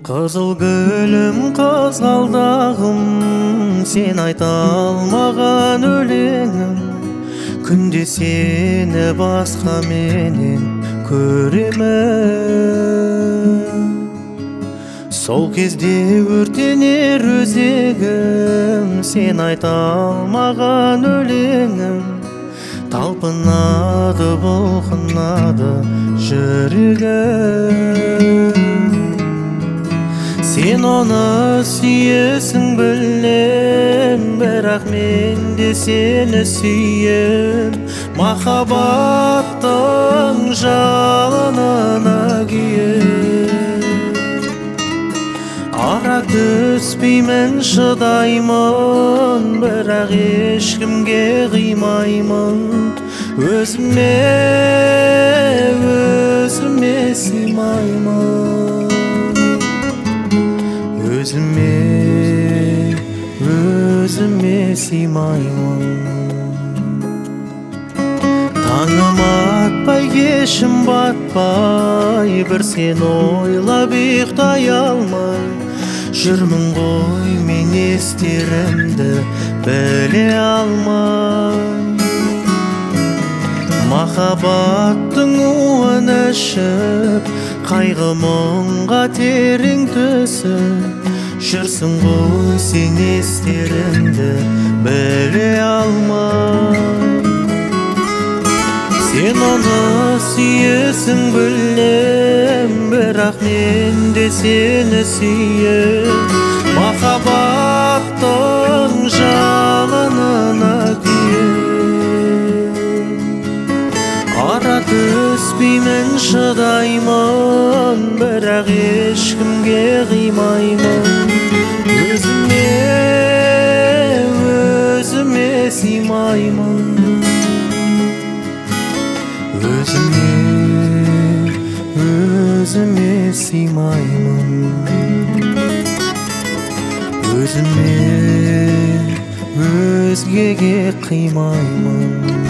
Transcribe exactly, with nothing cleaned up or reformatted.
Қызыл гүлім, қызғалдағым, сен айта алмаған өлеңім. Күнде сені басқа менен көремін. Сол кезде өртенер өзегім, сен айта алмаған өлеңім. Талпынады, бұлқынады жүрегім. Сен оны сүйесің білем, бірақ мен де сені сүйем. Махаббаттың жалынына күйем. Ара түспеймін, шыдаймын, бірақ ешкімге қимаймын. Өзіме, өзіме сыймаймын. Өзіме, өзіме сыймаймын. Таңым атпай, кешім батпай, бір сен ойлап ұйықтай алмай жүрмін ғой мен, естерімді біле алмай. Махаббаттың уын ішіп, қайғы мұңға терең түсіп жүрсің ғой сен, естерімді біле алмай. Сен оны сүйесің білем, бірақ мен де сені сүйем. Махаббаттың жалынына күйем. Ара түспеймін, шыдаймын, бірақ ешкімге қимаймын. Өзіме, өзіме сыймаймын. Өзіме, өзіме сыймаймын. Өзіме, өзгеге қимаймын.